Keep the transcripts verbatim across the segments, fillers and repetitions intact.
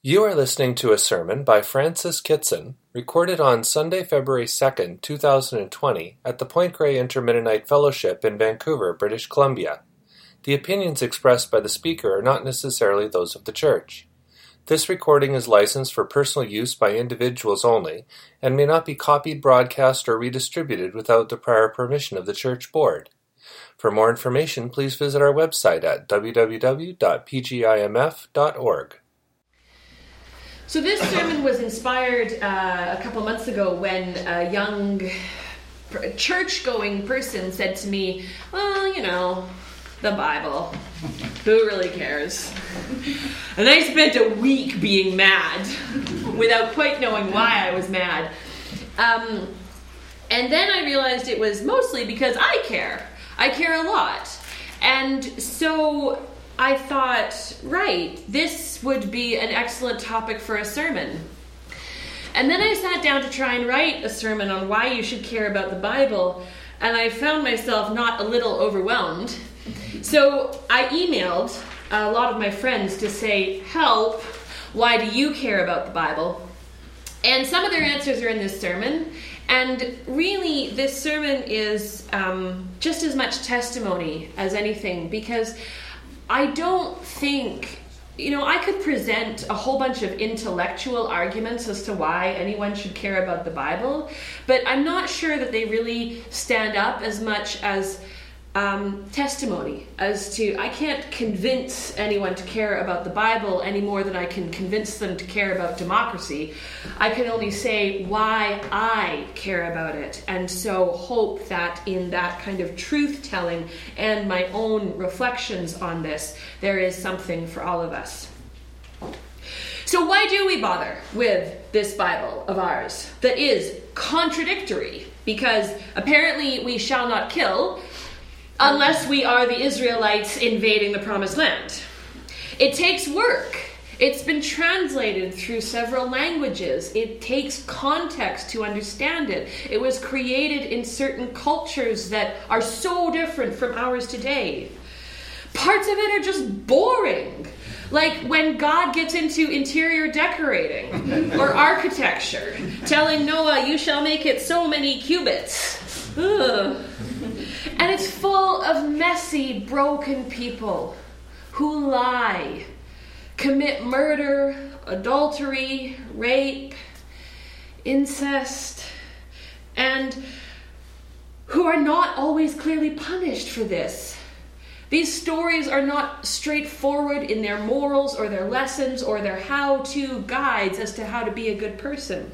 You are listening to a sermon by Francis Kitson, recorded on Sunday, February second, two thousand twenty, at the Point Grey Intermennonite Fellowship in Vancouver, British Columbia. The opinions expressed by the speaker are not necessarily those of the Church. This recording is licensed for personal use by individuals only, and may not be copied, broadcast, or redistributed without the prior permission of the Church Board. For more information, please visit our website at w w w dot p g i m f dot org. So this sermon was inspired uh, a couple months ago when a young church-going person said to me, well, you know, the Bible, who really cares? And I spent a week being mad without quite knowing why I was mad. Um, and then I realized it was mostly because I care. I care a lot. And so I thought, right, this would be an excellent topic for a sermon. And then I sat down to try and write a sermon on why you should care about the Bible, and I found myself not a little overwhelmed. So I emailed a lot of my friends to say, help, why do you care about the Bible? And some of their answers are in this sermon, and really this sermon is um, just as much testimony as anything, because I don't think, you know, I could present a whole bunch of intellectual arguments as to why anyone should care about the Bible, but I'm not sure that they really stand up as much as um, testimony as to, I can't convince anyone to care about the Bible any more than I can convince them to care about democracy. I can only say why I care about it, and so hope that in that kind of truth-telling and my own reflections on this, there is something for all of us. So why do we bother with this Bible of ours that is contradictory? Because apparently we shall not kill unless we are the Israelites invading the Promised Land. It takes work. It's been translated through several languages. It takes context to understand it. It was created in certain cultures that are so different from ours today. Parts of it are just boring. Like when God gets into interior decorating or architecture, telling Noah, you shall make it so many cubits. Ugh. And it's full of messy, broken people who lie, commit murder, adultery, rape, incest, and who are not always clearly punished for this. These stories are not straightforward in their morals or their lessons or their how-to guides as to how to be a good person.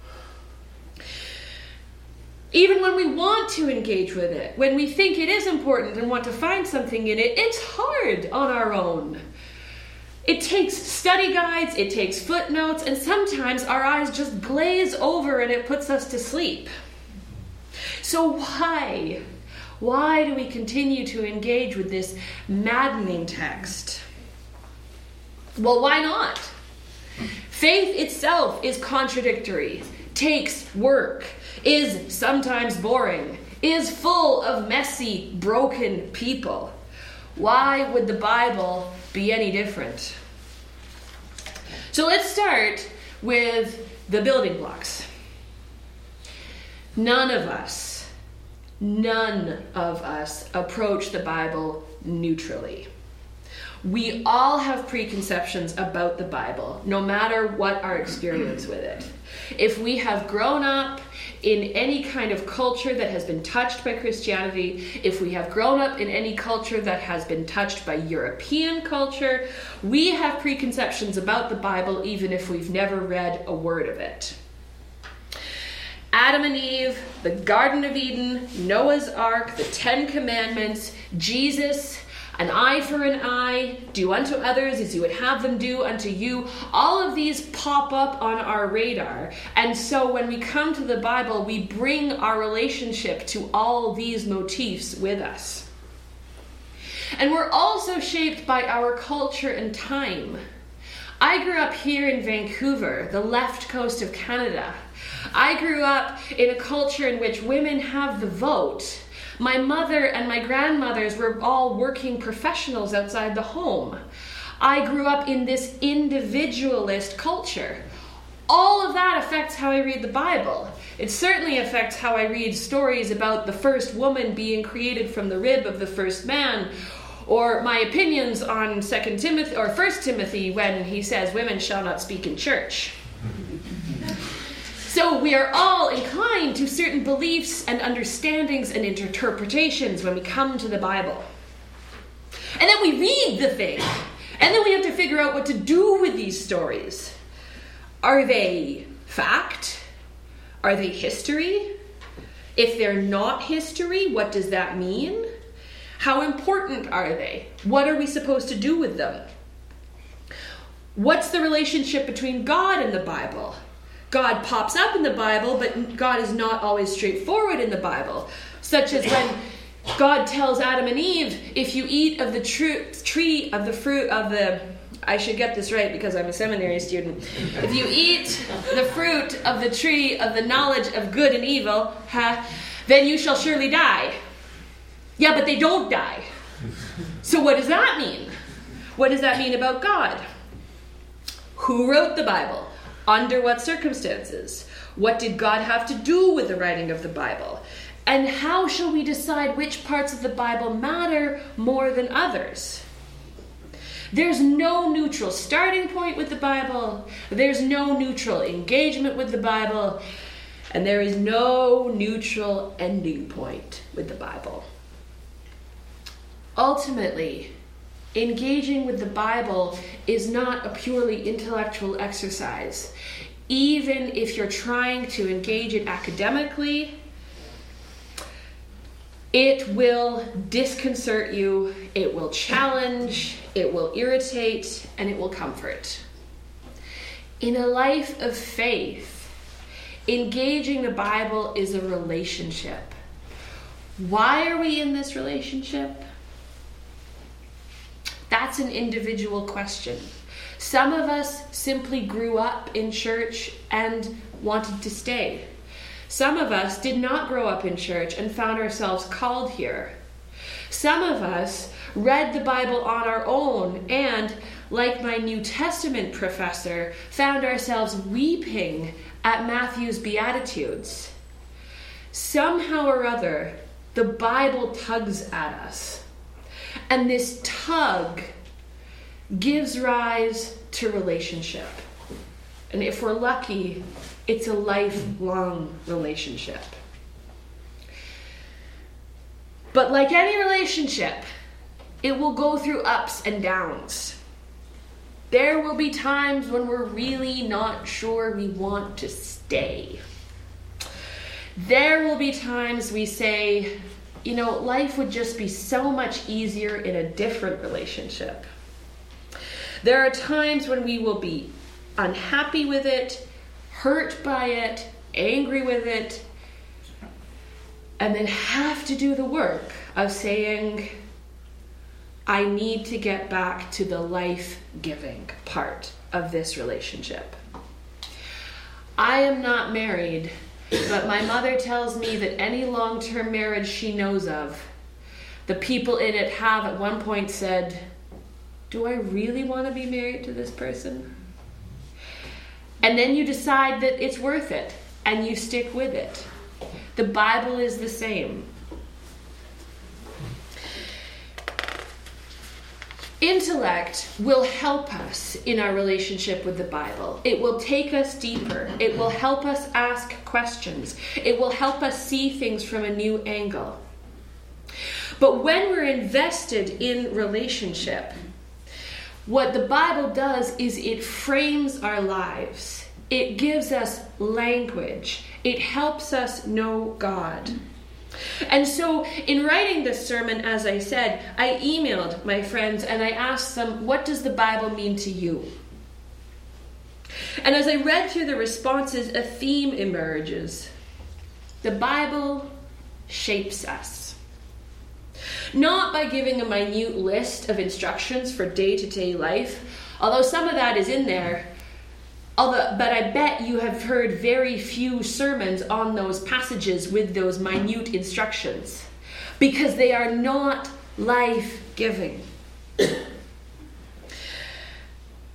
Even when we want to engage with it, when we think it is important and want to find something in it, it's hard on our own. It takes study guides, it takes footnotes, and sometimes our eyes just glaze over and it puts us to sleep. So why? Why do we continue to engage with this maddening text? Well, why not? Faith itself is contradictory, takes work, is sometimes boring, is full of messy, broken people. Why would the Bible be any different? So let's start with the building blocks. None of us, none of us approach the Bible neutrally. We all have preconceptions about the Bible, no matter what our experience with it. If we have grown up in any kind of culture that has been touched by Christianity, if we have grown up in any culture that has been touched by European culture, we have preconceptions about the Bible even if we've never read a word of it. Adam and Eve, the Garden of Eden, Noah's Ark, the Ten Commandments, Jesus, an eye for an eye, do unto others as you would have them do unto you. All of these pop up on our radar. And so when we come to the Bible, we bring our relationship to all these motifs with us. And we're also shaped by our culture and time. I grew up here in Vancouver, the left coast of Canada. I grew up in a culture in which women have the vote. My mother and my grandmothers were all working professionals outside the home. I grew up in this individualist culture. All of that affects how I read the Bible. It certainly affects how I read stories about the first woman being created from the rib of the first man, or my opinions on Second Timothy or First Timothy when he says women shall not speak in church. So we are all inclined to certain beliefs and understandings and interpretations when we come to the Bible. And then we read the thing, and then we have to figure out what to do with these stories. Are they fact? Are they history? If they're not history, what does that mean? How important are they? What are we supposed to do with them? What's the relationship between God and the Bible? God pops up in the Bible, but God is not always straightforward in the Bible. Such as when God tells Adam and Eve, if you eat of the tr- tree of the fruit of the... I should get this right because I'm a seminary student. If you eat the fruit of the tree of the knowledge of good and evil, huh, then you shall surely die. Yeah, but they don't die. So what does that mean? What does that mean about God? Who wrote the Bible? Under what circumstances? What did God have to do with the writing of the Bible? And how shall we decide which parts of the Bible matter more than others? There's no neutral starting point with the Bible. There's no neutral engagement with the Bible. And there is no neutral ending point with the Bible. Ultimately, engaging with the Bible is not a purely intellectual exercise. Even if you're trying to engage it academically, it will disconcert you, it will challenge, it will irritate, and it will comfort. In a life of faith, engaging the Bible is a relationship. Why are we in this relationship? That's an individual question. Some of us simply grew up in church and wanted to stay. Some of us did not grow up in church and found ourselves called here. Some of us read the Bible on our own and, like my New Testament professor, found ourselves weeping at Matthew's Beatitudes. Somehow or other, the Bible tugs at us. And this tug gives rise to relationship. And if we're lucky, it's a lifelong relationship. But like any relationship, it will go through ups and downs. There will be times when we're really not sure we want to stay. There will be times we say, you know, life would just be so much easier in a different relationship. There are times when we will be unhappy with it, hurt by it, angry with it, and then have to do the work of saying, I need to get back to the life-giving part of this relationship. I am not married, but my mother tells me that any long-term marriage she knows of, the people in it have at one point said, do I really want to be married to this person? And then you decide that it's worth it, and you stick with it. The Bible is the same. Intellect will help us in our relationship with the Bible. It will take us deeper. It will help us ask questions. It will help us see things from a new angle. But when we're invested in relationship, what the Bible does is it frames our lives. It gives us language. It helps us know God. And so in writing this sermon, as I said, I emailed my friends and I asked them, what does the Bible mean to you? And as I read through the responses, a theme emerges. The Bible shapes us. Not by giving a minute list of instructions for day-to-day life, although some of that is in there, although, but I bet you have heard very few sermons on those passages with those minute instructions, because they are not life-giving.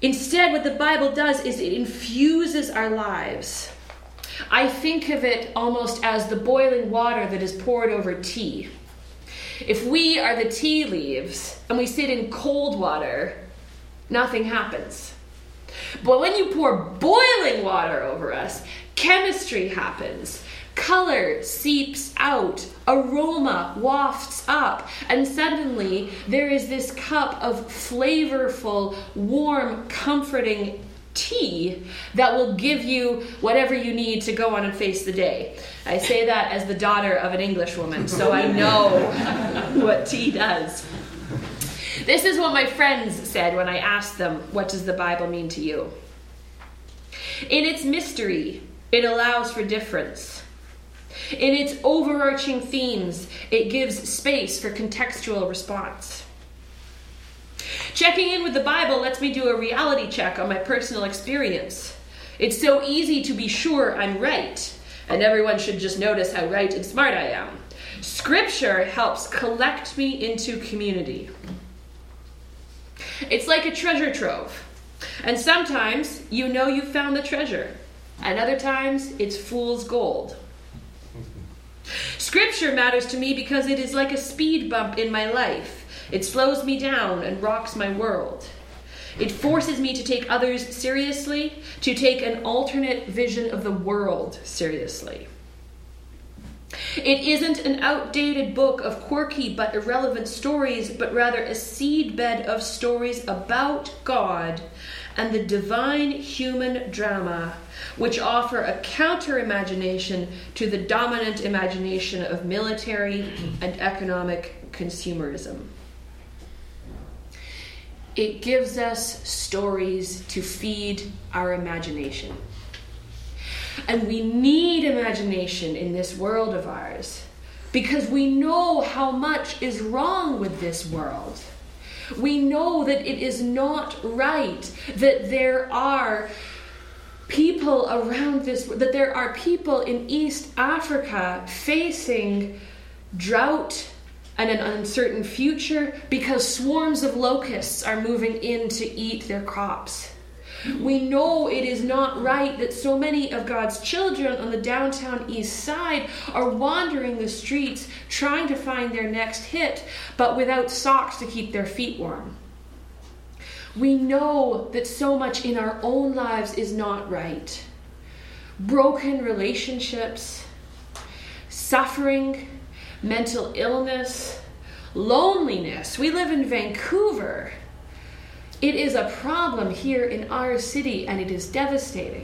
Instead, what the Bible does is it infuses our lives. I think of it almost as the boiling water that is poured over tea. If we are the tea leaves and we sit in cold water, nothing happens. But when you pour boiling water over us, chemistry happens. Color seeps out, aroma wafts up, and suddenly there is this cup of flavorful, warm, comforting tea that will give you whatever you need to go on and face the day. I say that as the daughter of an Englishwoman, so I know what tea does. This is what my friends said when I asked them, what does the Bible mean to you? In its mystery, it allows for difference. In its overarching themes, it gives space for contextual response. Checking in with the Bible lets me do a reality check on my personal experience. It's so easy to be sure I'm right, and everyone should just notice how right and smart I am. Scripture helps collect me into community. It's like a treasure trove, and sometimes you know you've found the treasure, and other times it's fool's gold. Scripture matters to me because it is like a speed bump in my life. It slows me down and rocks my world. It forces me to take others seriously, to take an alternate vision of the world seriously. It isn't an outdated book of quirky but irrelevant stories, but rather a seedbed of stories about God and the divine human drama, which offer a counter-imagination to the dominant imagination of military and economic consumerism. It gives us stories to feed our imagination. And we need imagination in this world of ours because we know how much is wrong with this world. We know that it is not right, that there are people around this, that there are people in East Africa facing drought and an uncertain future because swarms of locusts are moving in to eat their crops. We know it is not right that so many of God's children on the downtown east side are wandering the streets trying to find their next hit, but without socks to keep their feet warm. We know that so much in our own lives is not right. Broken relationships, suffering, mental illness, loneliness. We live in Vancouver. It is a problem here in our city, and it is devastating.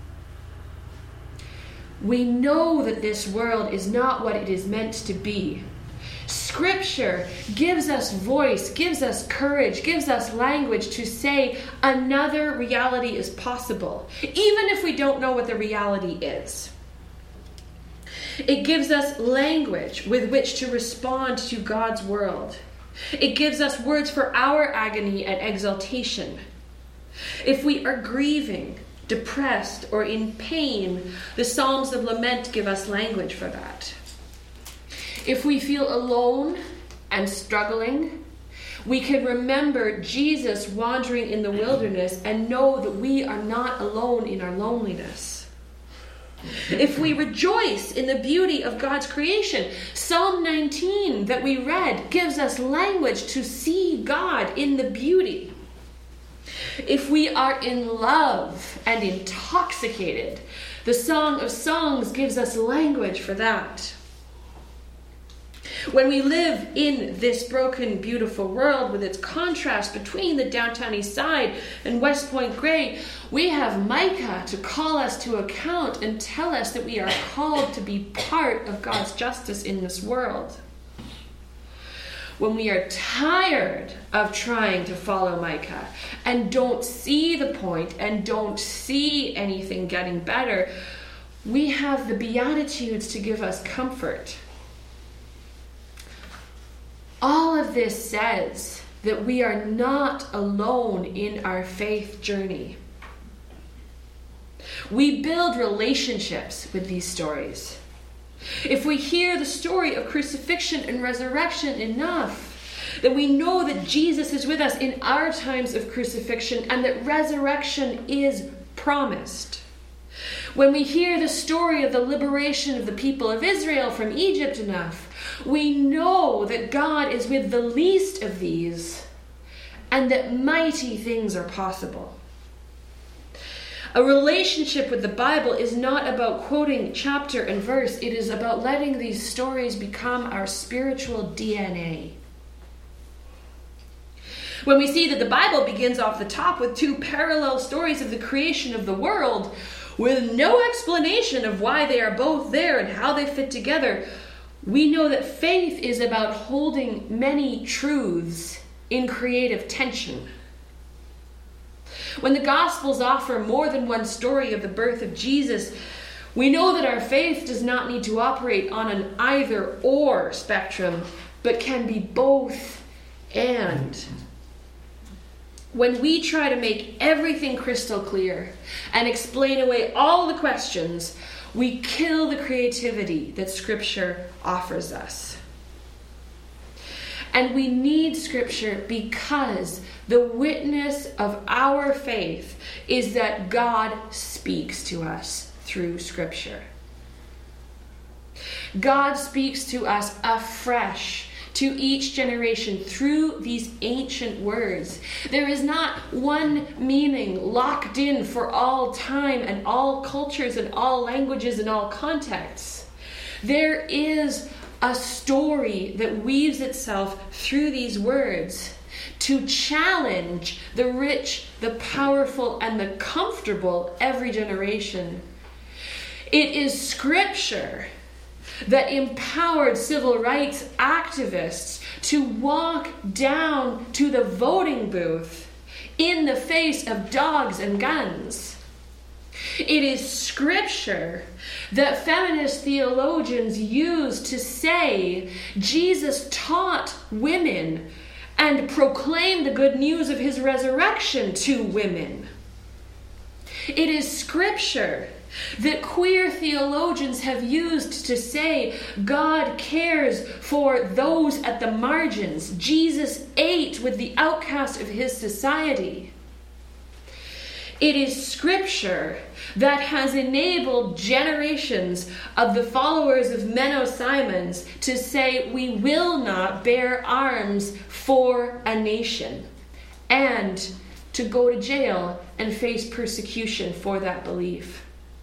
We know that this world is not what it is meant to be. Scripture gives us voice, gives us courage, gives us language to say another reality is possible, even if we don't know what the reality is. It gives us language with which to respond to God's world. It gives us words for our agony and exaltation. If we are grieving, depressed, or in pain, the Psalms of Lament give us language for that. If we feel alone and struggling, we can remember Jesus wandering in the wilderness and know that we are not alone in our loneliness. If we rejoice in the beauty of God's creation, Psalm nineteen that we read gives us language to see God in the beauty. If we are in love and intoxicated, the Song of Songs gives us language for that. When we live in this broken, beautiful world with its contrast between the downtown east side and West Point Grey, we have Micah to call us to account and tell us that we are called to be part of God's justice in this world. When we are tired of trying to follow Micah and don't see the point and don't see anything getting better, we have the Beatitudes to give us comfort. All of this says that we are not alone in our faith journey. We build relationships with these stories. If we hear the story of crucifixion and resurrection enough, that we know that Jesus is with us in our times of crucifixion and that resurrection is promised. When we hear the story of the liberation of the people of Israel from Egypt enough, we know that God is with the least of these and that mighty things are possible. A relationship with the Bible is not about quoting chapter and verse. It is about letting these stories become our spiritual D N A. When we see that the Bible begins off the top with two parallel stories of the creation of the world, with no explanation of why they are both there and how they fit together, we know that faith is about holding many truths in creative tension. When the Gospels offer more than one story of the birth of Jesus, we know that our faith does not need to operate on an either-or spectrum, but can be both and. When we try to make everything crystal clear and explain away all the questions, we kill the creativity that Scripture offers us. And we need Scripture because the witness of our faith is that God speaks to us through Scripture. God speaks to us afresh to each generation through these ancient words. There is not one meaning locked in for all time and all cultures and all languages and all contexts. There is a story that weaves itself through these words to challenge the rich, the powerful, and the comfortable every generation. It is Scripture that empowered civil rights activists to walk down to the voting booth in the face of dogs and guns. It is Scripture that feminist theologians used to say Jesus taught women and proclaimed the good news of his resurrection to women. It is Scripture that queer theologians have used to say God cares for those at the margins. Jesus ate with the outcast of his society. It is Scripture that has enabled generations of the followers of Menno Simons to say we will not bear arms for a nation, and to go to jail and face persecution for that belief.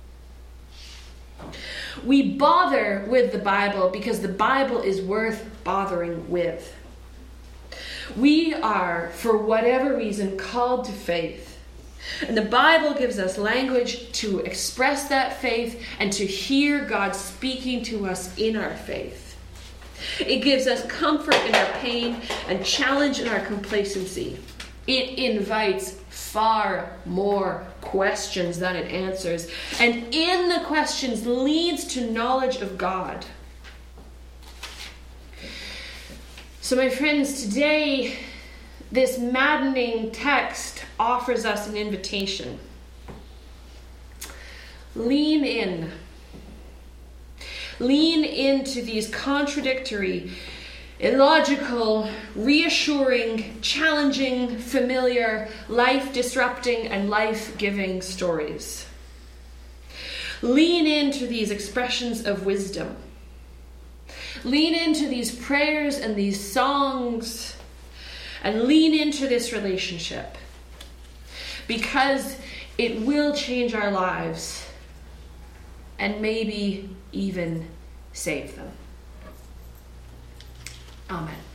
We bother with the Bible because the Bible is worth bothering with. We are, for whatever reason, called to faith. And the Bible gives us language to express that faith and to hear God speaking to us in our faith. It gives us comfort in our pain and challenge in our complacency. It invites far more questions than it answers. And in the questions leads to knowledge of God. So my friends, today this maddening text offers us an invitation. Lean in. Lean into these contradictory, illogical, reassuring, challenging, familiar, life-disrupting, and life-giving stories. Lean into these expressions of wisdom. Lean into these prayers and these songs, and lean into this relationship, because it will change our lives and maybe even save them. Amen.